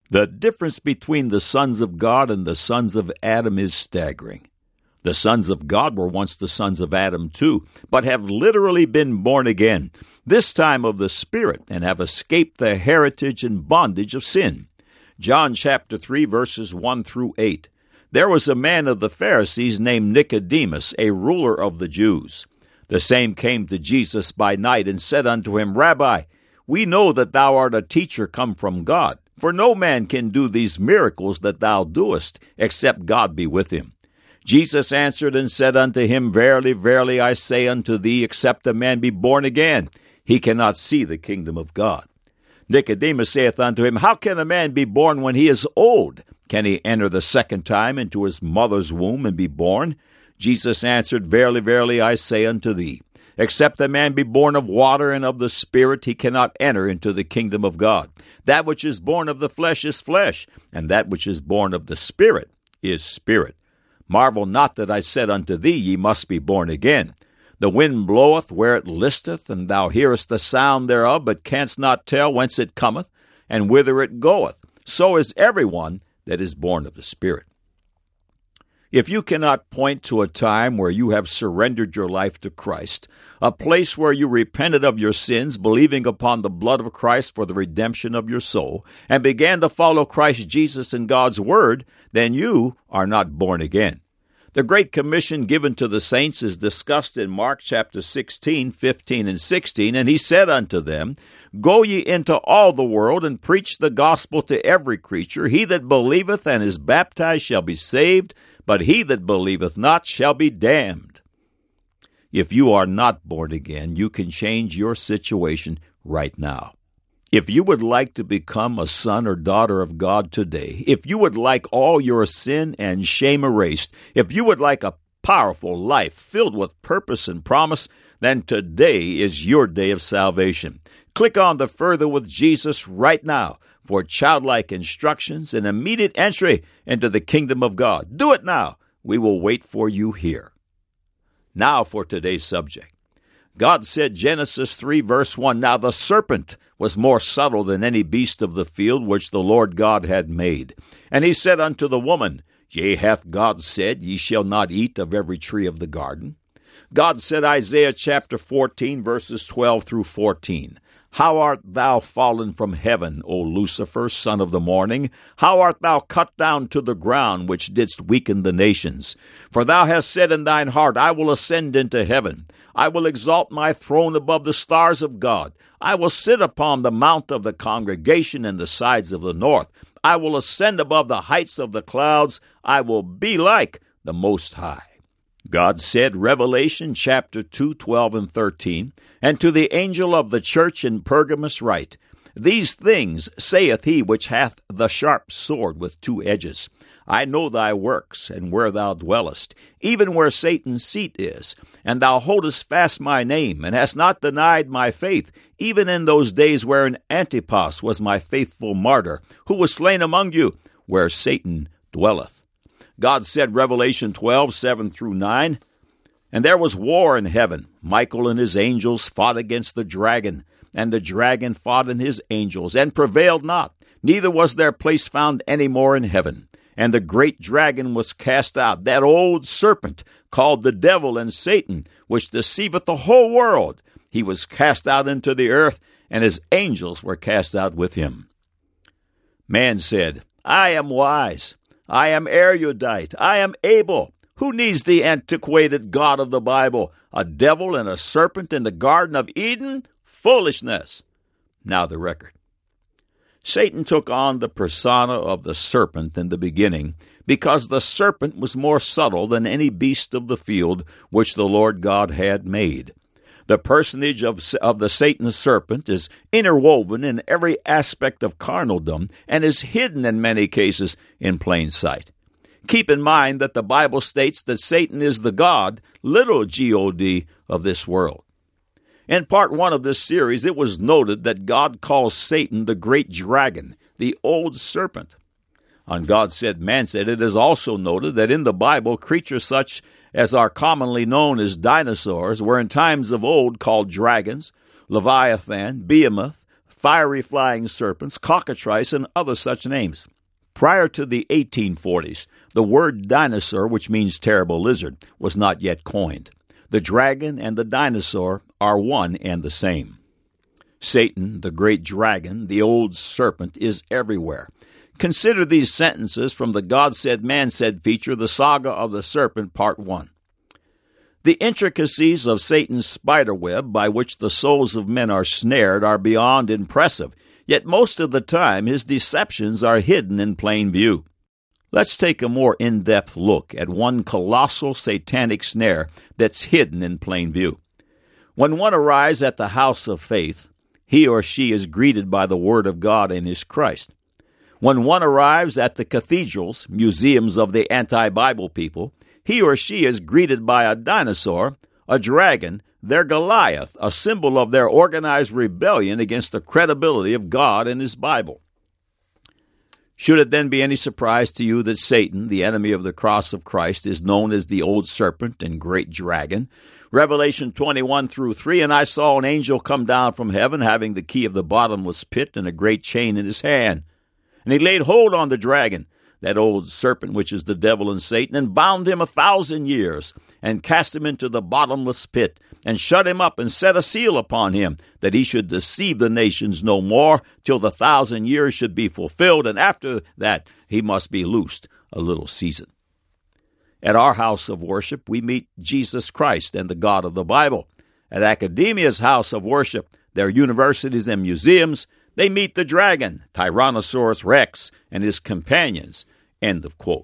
The difference between the sons of God and the sons of Adam is staggering. The sons of God were once the sons of Adam too, but have literally been born again, this time of the Spirit, and have escaped the heritage and bondage of sin. John chapter 3, verses 1 through 8. There was a man of the Pharisees named Nicodemus, a ruler of the Jews. The same came to Jesus by night and said unto him, Rabbi, we know that thou art a teacher come from God, for no man can do these miracles that thou doest, except God be with him. Jesus answered and said unto him, Verily, verily, I say unto thee, except a man be born again, he cannot see the kingdom of God. Nicodemus saith unto him, How can a man be born when he is old? Can he enter the second time into his mother's womb and be born? Jesus answered, Verily, verily, I say unto thee, except a man be born of water and of the Spirit, he cannot enter into the kingdom of God. That which is born of the flesh is flesh, and that which is born of the Spirit is spirit. Marvel not that I said unto thee, Ye must be born again. The wind bloweth where it listeth, and thou hearest the sound thereof, but canst not tell whence it cometh, and whither it goeth. So is every one that is born of the Spirit. If you cannot point to a time where you have surrendered your life to Christ, a place where you repented of your sins, believing upon the blood of Christ for the redemption of your soul, and began to follow Christ Jesus and God's Word, then you are not born again. The Great Commission given to the saints is discussed in Mark chapter 16, 15, and 16, and he said unto them, Go ye into all the world, and preach the gospel to every creature. He that believeth and is baptized shall be saved, but he that believeth not shall be damned. If you are not born again, you can change your situation right now. If you would like to become a son or daughter of God today, if you would like all your sin and shame erased, if you would like a powerful life filled with purpose and promise, then today is your day of salvation. Click on the Further with Jesus right now for childlike instructions and immediate entry into the kingdom of God. Do it now. We will wait for you here. Now for today's subject. God said, Genesis 3, verse 1, Now the serpent was more subtle than any beast of the field which the Lord God had made. And he said unto the woman, Yea, hath God said, Ye shall not eat of every tree of the garden? God said, Isaiah chapter 14, verses 12 through 14, How art thou fallen from heaven, O Lucifer, son of the morning? How art thou cut down to the ground, which didst weaken the nations? For thou hast said in thine heart, I will ascend into heaven. I will exalt my throne above the stars of God. I will sit upon the mount of the congregation in the sides of the north. I will ascend above the heights of the clouds. I will be like the Most High. God said, Revelation chapter 2, 12 and 13, And to the angel of the church in Pergamos write, These things saith he which hath the sharp sword with two edges. I know thy works, and where thou dwellest, even where Satan's seat is. And thou holdest fast my name, and hast not denied my faith, even in those days wherein Antipas was my faithful martyr, who was slain among you, where Satan dwelleth. God said, Revelation 12, 7 through 9, And there was war in heaven. Michael and his angels fought against the dragon, and the dragon fought and his angels, and prevailed not. Neither was their place found any more in heaven. And the great dragon was cast out, that old serpent, called the devil and Satan, which deceiveth the whole world. He was cast out into the earth, and his angels were cast out with him. Man said, I am wise, I am erudite, I am able. Who needs the antiquated God of the Bible? A devil and a serpent in the Garden of Eden? Foolishness. Now the record. Satan took on the persona of the serpent in the beginning, because the serpent was more subtle than any beast of the field which the Lord God had made. The personage of the Satan serpent is interwoven in every aspect of carnaldom and is hidden in many cases in plain sight. Keep in mind that the Bible states that Satan is the God, little G-O-D, of this world. In part 1 of this series, it was noted that God calls Satan the great dragon, the old serpent. On God Said, Man Said, it is also noted that in the Bible, creatures such as are commonly known as dinosaurs were in times of old called dragons, Leviathan, Behemoth, fiery flying serpents, cockatrice, and other such names. Prior to the 1840s, the word dinosaur, which means terrible lizard, was not yet coined. The dragon and the dinosaur are one and the same. Satan, the great dragon, the old serpent, is everywhere. Consider these sentences from the God Said, Man Said feature, The Saga of the Serpent, Part 1. The intricacies of Satan's spiderweb by which the souls of men are snared are beyond impressive, yet most of the time his deceptions are hidden in plain view. Let's take a more in-depth look at one colossal satanic snare that's hidden in plain view. When one arrives at the house of faith, he or she is greeted by the Word of God and His Christ. When one arrives at the cathedrals, museums of the anti-Bible people, he or she is greeted by a dinosaur, a dragon, their Goliath, a symbol of their organized rebellion against the credibility of God and His Bible. Should it then be any surprise to you that Satan, the enemy of the cross of Christ, is known as the old serpent and great dragon? Revelation 21-3, and I saw an angel come down from heaven, having the key of the bottomless pit and a great chain in his hand. And he laid hold on the dragon, that old serpent which is the devil and Satan, and bound him 1,000 years, and cast him into the bottomless pit, and shut him up, and set a seal upon him, that he should deceive the nations no more, till the 1,000 years should be fulfilled, and after that he must be loosed a little season. At our house of worship, we meet Jesus Christ and the God of the Bible. At Academia's house of worship, their universities and museums, they meet the dragon, Tyrannosaurus Rex, and his companions. End of quote.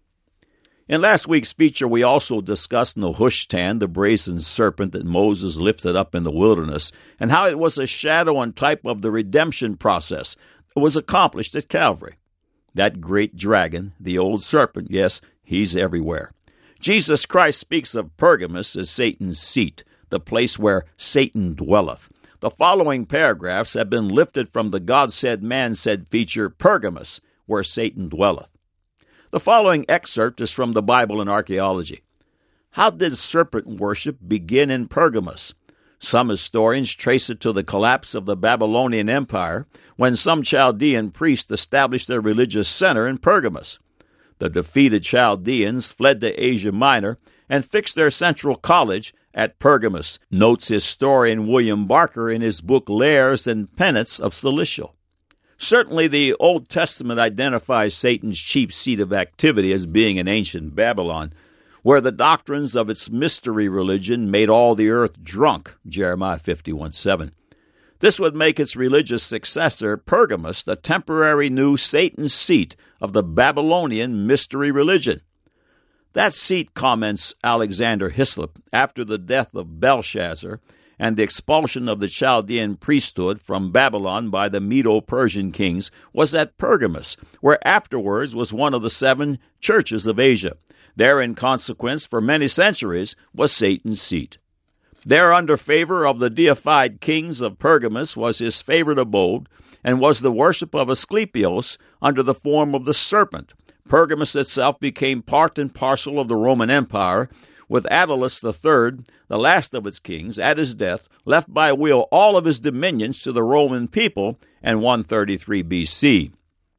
In last week's feature, we also discussed Nehushtan, the brazen serpent that Moses lifted up in the wilderness, and how it was a shadow and type of the redemption process that was accomplished at Calvary. That great dragon, the old serpent, yes, he's everywhere. Jesus Christ speaks of Pergamos as Satan's seat, the place where Satan dwelleth. The following paragraphs have been lifted from the God Said, Man Said feature, Pergamos, where Satan dwelleth. The following excerpt is from the Bible and Archaeology. How did serpent worship begin in Pergamos? Some historians trace it to the collapse of the Babylonian Empire, when some Chaldean priests established their religious center in Pergamos. The defeated Chaldeans fled to Asia Minor and fixed their central college at Pergamos, notes historian William Barker in his book Lairs and Penates of Cilicia. Certainly the Old Testament identifies Satan's chief seat of activity as being in ancient Babylon, where the doctrines of its mystery religion made all the earth drunk, Jeremiah 51:7. This would make its religious successor, Pergamos, the temporary new Satan's seat of the Babylonian mystery religion. That seat, comments Alexander Hislop, after the death of Belshazzar and the expulsion of the Chaldean priesthood from Babylon by the Medo-Persian kings, was at Pergamos, where afterwards was one of the 7 churches of Asia. There, in consequence, for many centuries, was Satan's seat. There, under favor of the deified kings of Pergamos, was his favorite abode, and was the worship of Asclepios under the form of the serpent. Pergamos itself became part and parcel of the Roman Empire, with Attalus III, the last of its kings, at his death, left by will all of his dominions to the Roman people in 133 B.C.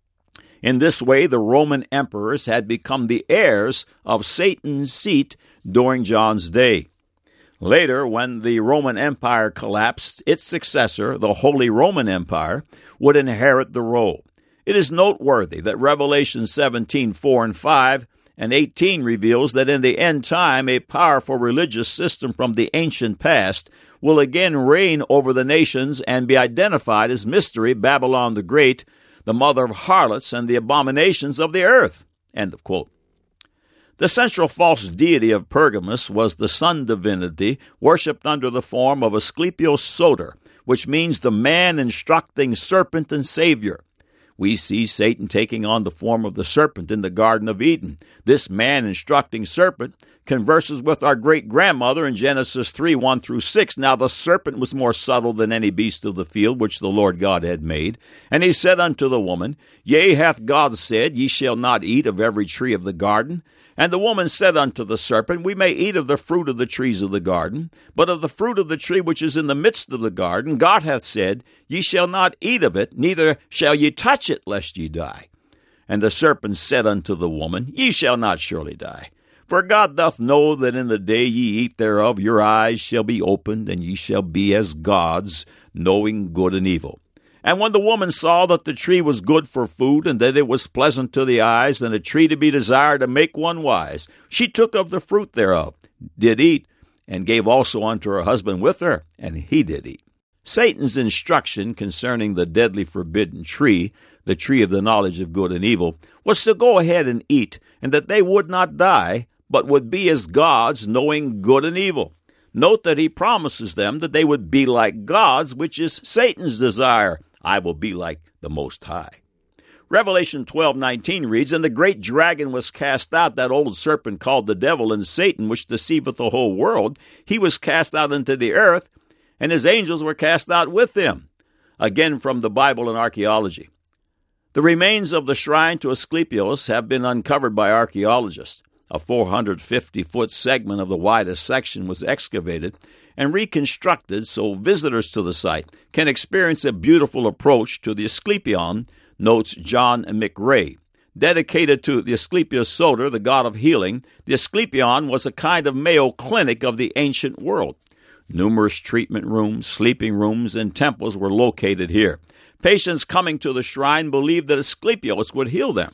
In this way, the Roman emperors had become the heirs of Satan's seat during John's day. Later, when the Roman Empire collapsed, its successor, the Holy Roman Empire, would inherit the role. It is noteworthy that Revelation 17:4 and 5 and 18 reveals that in the end time a powerful religious system from the ancient past will again reign over the nations and be identified as Mystery Babylon the Great, the mother of harlots and the abominations of the earth. End of quote. The central false deity of Pergamos was the sun divinity worshipped under the form of Asclepios Soter, which means the man-instructing serpent and savior. We see Satan taking on the form of the serpent in the Garden of Eden. This man-instructing serpent converses with our great-grandmother in Genesis 3:1-6. Now the serpent was more subtle than any beast of the field which the Lord God had made. And he said unto the woman, Yea, hath God said, Ye shall not eat of every tree of the garden? And the woman said unto the serpent, We may eat of the fruit of the trees of the garden, but of the fruit of the tree which is in the midst of the garden, God hath said, Ye shall not eat of it, neither shall ye touch it, lest ye die. And the serpent said unto the woman, Ye shall not surely die. For God doth know that in the day ye eat thereof, your eyes shall be opened, and ye shall be as gods, knowing good and evil. And when the woman saw that the tree was good for food, and that it was pleasant to the eyes, and a tree to be desired to make one wise, she took of the fruit thereof, did eat, and gave also unto her husband with her, and he did eat. Satan's instruction concerning the deadly forbidden tree, the tree of the knowledge of good and evil, was to go ahead and eat, and that they would not die, but would be as gods, knowing good and evil. Note that he promises them that they would be like gods, which is Satan's desire. I will be like the Most High. Revelation 12:19 reads, And the great dragon was cast out, that old serpent called the devil and Satan, which deceiveth the whole world. He was cast out into the earth, and his angels were cast out with him. Again from the Bible and archaeology. The remains of the shrine to Asclepios have been uncovered by archaeologists. A 450-foot segment of the widest section was excavated and reconstructed so visitors to the site can experience a beautiful approach to the Asclepion, notes John McRae. Dedicated to the Asclepius Soter, the god of healing, the Asclepion was a kind of Mayo Clinic of the ancient world. Numerous treatment rooms, sleeping rooms, and temples were located here. Patients coming to the shrine believed that Asclepios would heal them.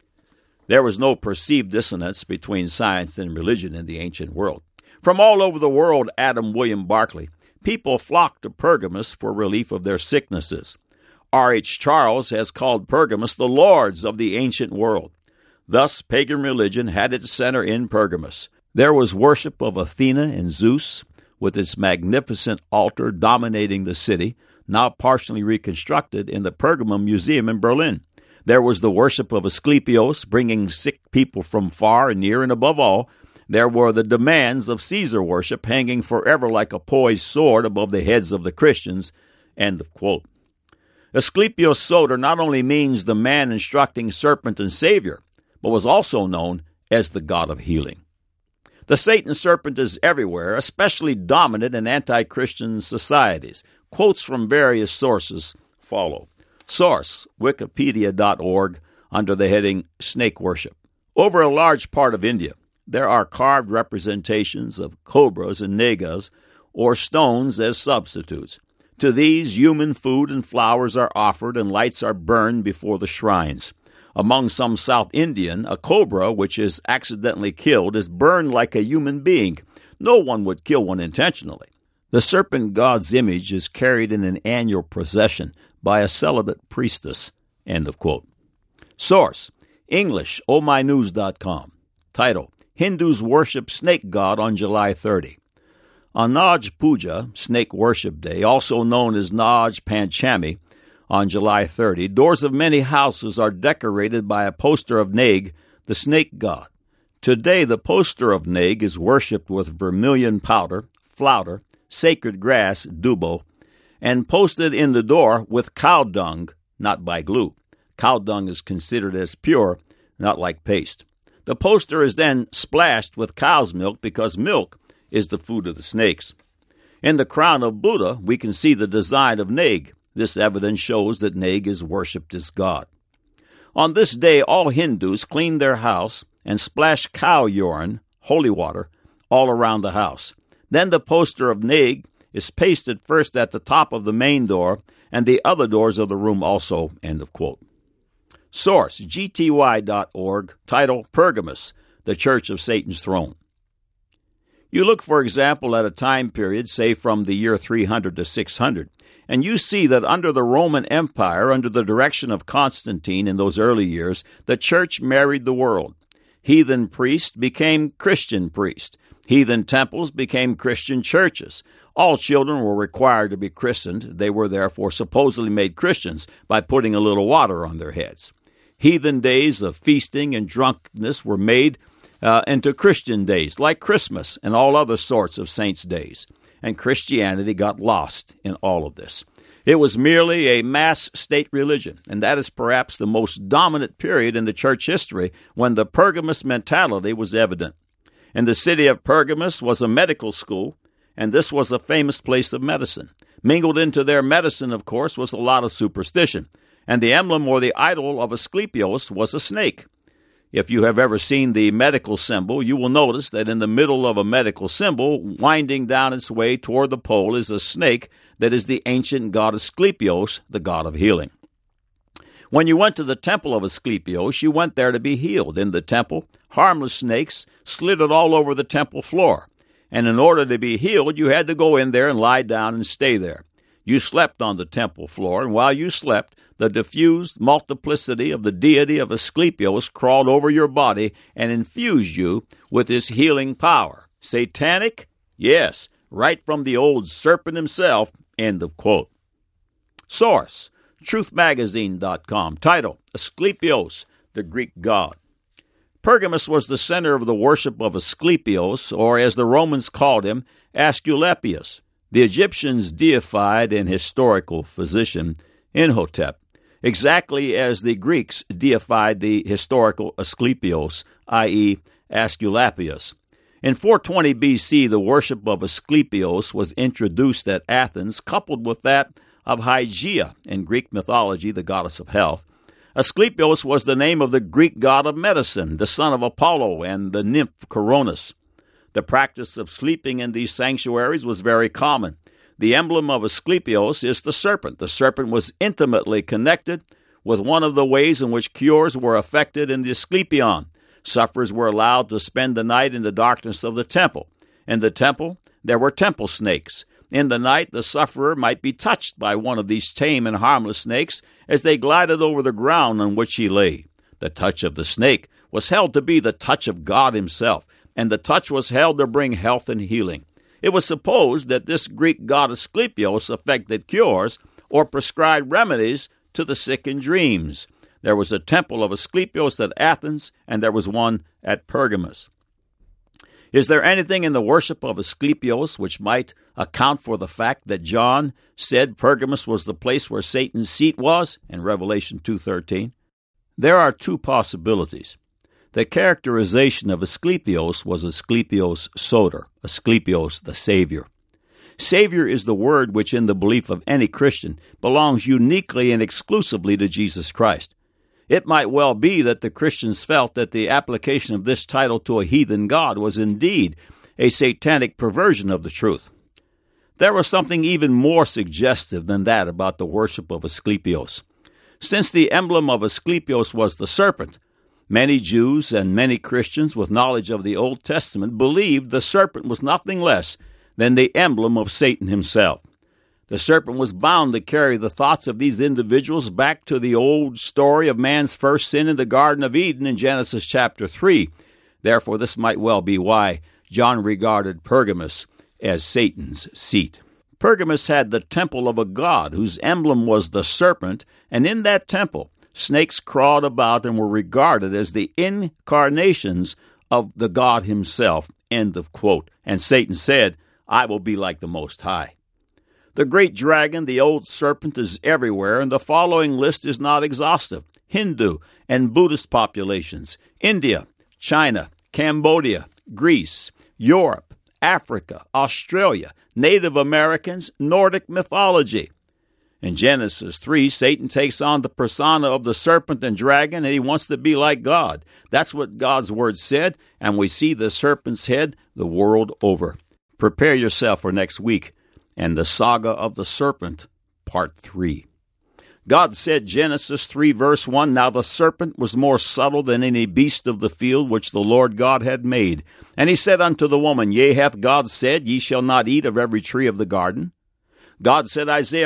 There was no perceived dissonance between science and religion in the ancient world. From all over the world, Adam William Barclay, people flocked to Pergamus for relief of their sicknesses. R.H. Charles has called Pergamus the lords of the ancient world. Thus, pagan religion had its center in Pergamus. There was worship of Athena and Zeus, with its magnificent altar dominating the city, now partially reconstructed in the Pergamum Museum in Berlin. There was the worship of Asclepios, bringing sick people from far and near, and above all, there were the demands of Caesar worship hanging forever like a poised sword above the heads of the Christians. End of quote. Asclepios Soter not only means the man instructing serpent and savior, but was also known as the god of healing. The Satan serpent is everywhere, especially dominant in anti-Christian societies. Quotes from various sources follow. Source, wikipedia.org, under the heading Snake Worship. Over a large part of India, there are carved representations of cobras and nagas, or stones as substitutes. To these, human food and flowers are offered and lights are burned before the shrines. Among some South Indian, a cobra, which is accidentally killed, is burned like a human being. No one would kill one intentionally. The serpent god's image is carried in an annual procession by a celibate priestess. End of quote. Source, English, omynews.com. Title, Hindus worship snake god on July 30. On Naj Puja, Snake Worship Day, also known as Naj Panchami, on July 30, doors of many houses are decorated by a poster of Nag, the snake god. Today, the poster of Nag is worshipped with vermilion powder, flouter, sacred grass, dubo, and posted in the door with cow dung, not by glue. Cow dung is considered as pure, not like paste. The poster is then splashed with cow's milk because milk is the food of the snakes. In the crown of Buddha, we can see the design of Nag. This evidence shows that Nag is worshipped as God. On this day, all Hindus clean their house and splash cow urine, holy water, all around the house. Then the poster of Nag is pasted first at the top of the main door and the other doors of the room also. End of quote. Source, gty.org, title, Pergamus, the Church of Satan's Throne. You look, for example, at a time period, say from the year 300 to 600, and you see that under the Roman Empire, under the direction of Constantine in those early years, the church married the world. Heathen priests became Christian priests. Heathen temples became Christian churches. All children were required to be christened. They were therefore supposedly made Christians by putting a little water on their heads. Heathen days of feasting and drunkenness were made into Christian days, like Christmas and all other sorts of saints' days. And Christianity got lost in all of this. It was merely a mass state religion, and that is perhaps the most dominant period in the church history when the Pergamus mentality was evident. And the city of Pergamus was a medical school, and this was a famous place of medicine. Mingled into their medicine, of course, was a lot of superstition, and the emblem or the idol of Asclepius was a snake. If you have ever seen the medical symbol, you will notice that in the middle of a medical symbol, winding down its way toward the pole, is a snake that is the ancient god Asclepius, the god of healing. When you went to the temple of Asclepius, you went there to be healed. In the temple, harmless snakes slithered all over the temple floor, and in order to be healed, you had to go in there and lie down and stay there. You slept on the temple floor, and while you slept, the diffused multiplicity of the deity of Asclepius crawled over your body and infused you with his healing power. Satanic? Yes, right from the old serpent himself. End of quote. Source: truthmagazine.com. Title: Asclepius, the Greek god. Pergamus was the center of the worship of Asclepius, or as the Romans called him, Asclepius. The Egyptians deified an historical physician, Imhotep, exactly as the Greeks deified the historical Asclepius, i.e. Asclepius. In 420 B.C., the worship of Asclepius was introduced at Athens, coupled with that of Hygeia, in Greek mythology, the goddess of health. Asclepius was the name of the Greek god of medicine, the son of Apollo and the nymph Coronis. The practice of sleeping in these sanctuaries was very common. The emblem of Asclepius is the serpent. The serpent was intimately connected with one of the ways in which cures were effected in the Asclepion. Sufferers were allowed to spend the night in the darkness of the temple. In the temple, there were temple snakes. In the night, the sufferer might be touched by one of these tame and harmless snakes as they glided over the ground on which he lay. The touch of the snake was held to be the touch of God himself, and the touch was held to bring health and healing. It was supposed that this Greek god Asclepius effected cures or prescribed remedies to the sick in dreams. There was a temple of Asclepius at Athens, and there was one at Pergamus. Is there anything in the worship of Asclepius which might account for the fact that John said Pergamus was the place where Satan's seat was in Revelation 2:13? There are two possibilities. The characterization of Asclepius was Asclepios Soter, Asclepios the Savior. Savior is the word which, in the belief of any Christian, belongs uniquely and exclusively to Jesus Christ. It might well be that the Christians felt that the application of this title to a heathen god was indeed a satanic perversion of the truth. There was something even more suggestive than that about the worship of Asclepius. Since the emblem of Asclepius was the serpent, many Jews and many Christians with knowledge of the Old Testament believed the serpent was nothing less than the emblem of Satan himself. The serpent was bound to carry the thoughts of these individuals back to the old story of man's first sin in the Garden of Eden in Genesis chapter 3. Therefore, this might well be why John regarded Pergamus as Satan's seat. Pergamus had the temple of a god whose emblem was the serpent, and in that temple, snakes crawled about and were regarded as the incarnations of the God himself. End of quote. And Satan said, "I will be like the Most High." The great dragon, the old serpent, is everywhere, and the following list is not exhaustive. Hindu and Buddhist populations, India, China, Cambodia, Greece, Europe, Africa, Australia, Native Americans, Nordic mythology. In Genesis 3, Satan takes on the persona of the serpent and dragon, and he wants to be like God. That's what God's word said, and we see the serpent's head the world over. Prepare yourself for next week and the saga of the serpent, part 3. God said, Genesis 3, verse 1, "Now the serpent was more subtle than any beast of the field which the Lord God had made. And he said unto the woman, Yea, hath God said, Ye shall not eat of every tree of the garden? God said, Isaiah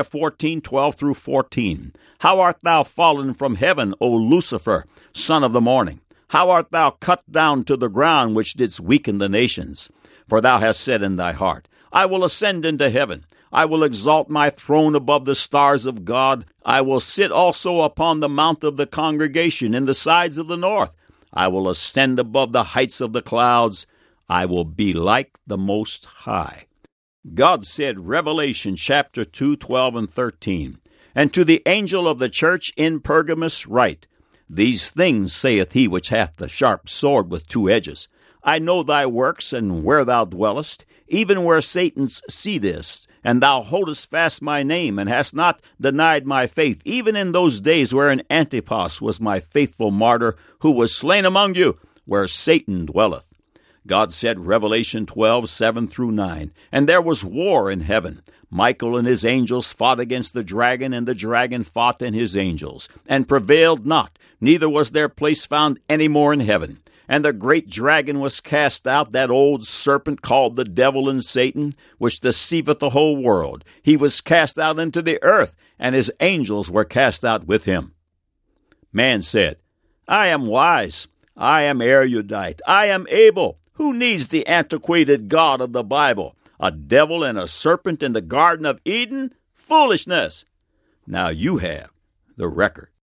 14:12-14, How art thou fallen from heaven, O Lucifer, son of the morning? How art thou cut down to the ground, which didst weaken the nations? For thou hast said in thy heart, I will ascend into heaven. I will exalt my throne above the stars of God. I will sit also upon the mount of the congregation in the sides of the north. I will ascend above the heights of the clouds. I will be like the Most High." God said, Revelation chapter 2, 12 and 13, "And to the angel of the church in Pergamus write, These things saith he which hath the sharp sword with two edges. I know thy works, and where thou dwellest, even where Satan's seat is. And thou holdest fast my name, and hast not denied my faith, even in those days wherein Antipas was my faithful martyr, who was slain among you, where Satan dwelleth. God said, Revelation 12:7-9, and there was war in heaven. Michael and his angels fought against the dragon, and the dragon fought and his angels, and prevailed not, neither was their place found any more in heaven. And the great dragon was cast out, that old serpent called the devil and Satan, which deceiveth the whole world. He was cast out into the earth, and his angels were cast out with him. Man said, I am wise, I am erudite, I am able. Who needs the antiquated God of the Bible? A devil and a serpent in the Garden of Eden? Foolishness! Now you have the record.